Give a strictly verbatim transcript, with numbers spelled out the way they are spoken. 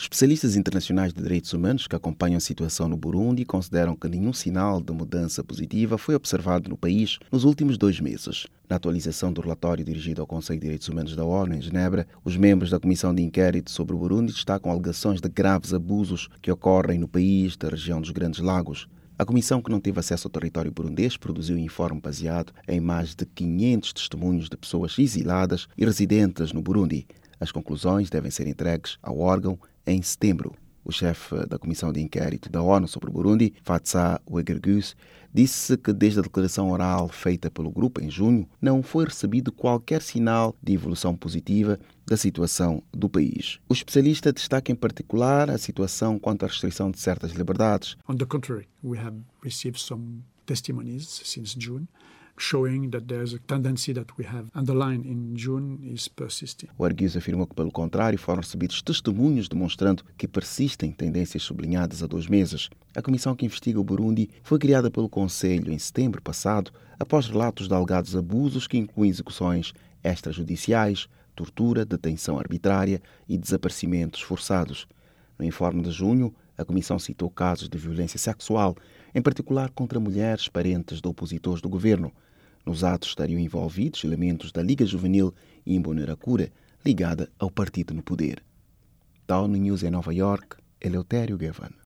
Especialistas internacionais de direitos humanos que acompanham a situação no Burundi consideram que nenhum sinal de mudança positiva foi observado no país nos últimos dois meses. Na atualização do relatório dirigido ao Conselho de Direitos Humanos da ONU em Genebra, os membros da Comissão de Inquérito sobre o Burundi destacam alegações de graves abusos que ocorrem no país da região dos Grandes Lagos. A comissão, que não teve acesso ao território burundês, produziu um informe baseado em mais de quinhentos testemunhos de pessoas exiladas e residentes no Burundi. As conclusões devem ser entregues ao órgão em setembro. O chefe da Comissão de Inquérito da ONU sobre o Burundi, Fatsa Wegergus, disse que desde a declaração oral feita pelo grupo em junho, não foi recebido qualquer sinal de evolução positiva da situação do país. O especialista destaca em particular a situação quanto à restrição de certas liberdades. On the contrary, we have received some testimonies since June showing that there's a tendency that we have underlined in June is persisting. O Argues afirmou que, pelo contrário, foram recebidos testemunhos demonstrando que persistem tendências sublinhadas há dois meses. A comissão que investiga o Burundi foi criada pelo Conselho em setembro passado, após relatos de alegados abusos que incluem execuções extrajudiciais, tortura, detenção arbitrária e desaparecimentos forçados. No informe de junho, a comissão citou casos de violência sexual, em particular contra mulheres parentes de opositores do governo. Nos atos estariam envolvidos elementos da Liga Juvenil Imbonerakure, ligada ao partido no poder. Da ONU News em Nova York, Eleutério Gavan.